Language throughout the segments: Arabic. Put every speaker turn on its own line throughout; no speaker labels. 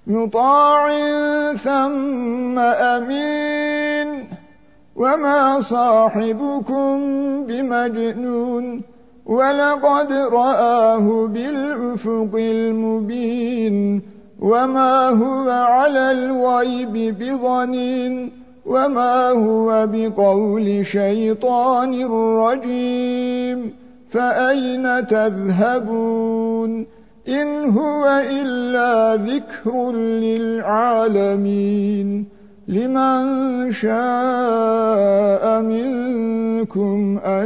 مطاع ثم أمين وما صاحبكم بمجنون ولقد رآه بالأفق المبين وما هو على الغيب بضنين وما هو بقول شيطان رجيم فأين تذهبون إن هو إلا ذكر للعالمين لمن شاء منكم أن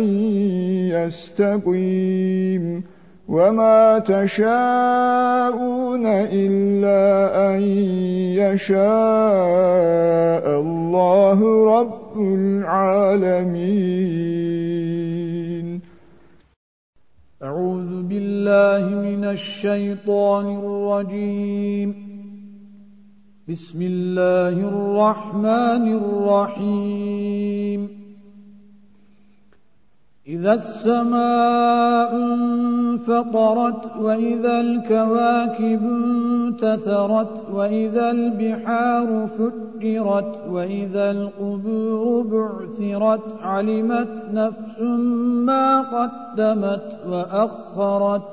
يستقيم وما تشاءون إلا أن يشاء الله رب العالمين.
أعوذ بالله من الشيطان الرجيم. بسم الله الرحمن الرحيم. إذا السماء انفطرت وإذا الكواكب انتثرت وإذا البحار فجرت وإذا القبور بعثرت علمت نفس ما قدمت وأخرت.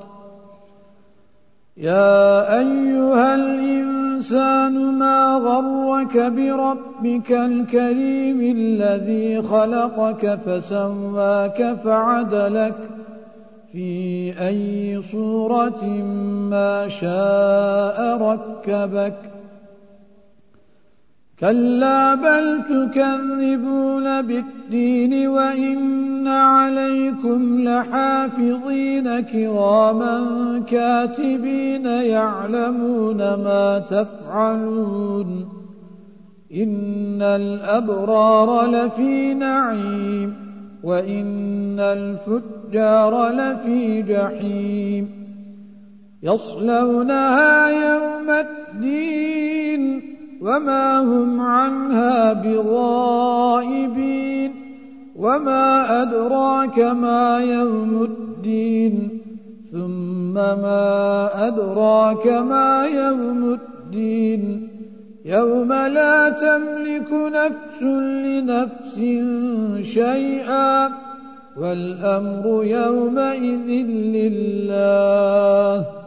يا أيها الإنسان ما غرك بربك الكريم الذي خلقك فسواك فعدلك في أي صورة ما شاء ركبك. كلا بل تكذبون بالدين وإن عليكم لحافظين كراما كاتبين يعلمون ما تفعلون. إن الأبرار لفي نعيم وإن الفجار لفي جحيم يصلونها يوم الدين وما هم عنها بغائبين. وما أدراك ما يوم الدين ثم ما أدراك ما يوم الدين يوم لا تملك نفس لنفس شيئا والأمر يومئذ لله.